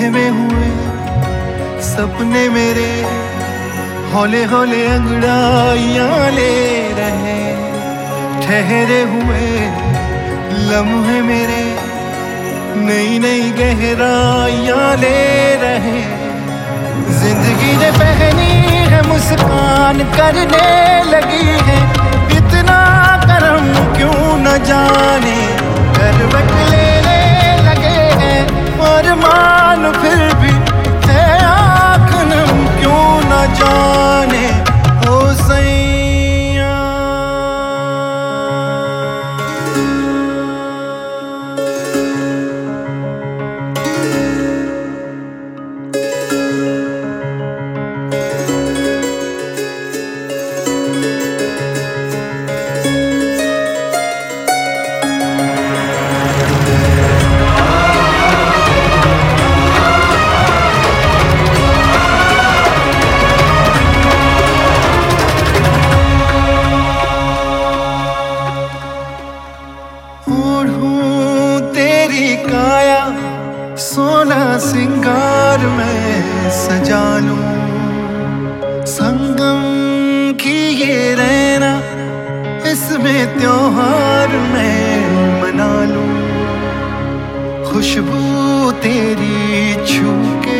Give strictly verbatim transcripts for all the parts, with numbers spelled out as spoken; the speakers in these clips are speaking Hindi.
सहमे हुए सपने मेरे हौले हौले अंगड़ाइयां ले रहे, ठहरे हुए लम्हे मेरे नई नई गहराइयां ले रहे। जिंदगी ने पहनी है मुस्कान करने लगी है, इतना करम क्यों न जाने करवट लेने लगे हैं। और मान फिर भी है आँख नम क्यों न जाने हो सैया। ओढ़ूं तेरी काया सोना सिंगार में सजा लूं, संगम की ये रहना इसमें त्योहार में मना लूं। खुशबू तेरी छू के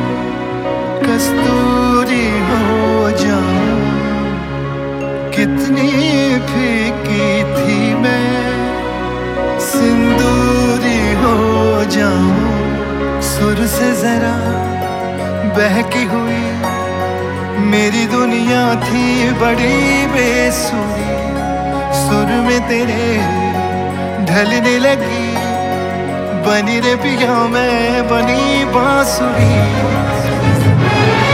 कस्तूरी हो जाऊं, कितनी फीकी थी मैं सिंदूरी हो जाऊं। सुर से जरा बहकी हुई मेरी दुनिया थी बड़ी बेसुरी, सुर में तेरे ढलने लगी बनी रे पिया मैं बनी बांसुरी।